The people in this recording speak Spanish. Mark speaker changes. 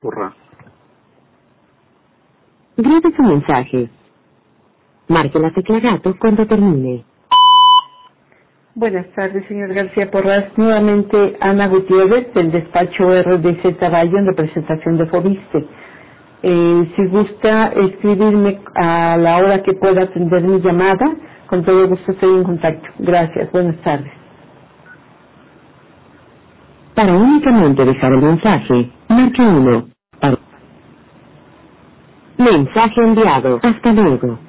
Speaker 1: Porras.
Speaker 2: Grabe su mensaje. Marque la tecla gato cuando termine.
Speaker 3: Buenas tardes, señor García Porras. Nuevamente, Ana Gutiérrez, del despacho RDC Rayo, en representación de Fobiste. Si gusta escribirme a la hora que pueda atender mi llamada, con todo gusto estoy en contacto. Gracias, buenas tardes.
Speaker 2: Para únicamente dejar el mensaje, marque 1. Mensaje enviado. Hasta luego.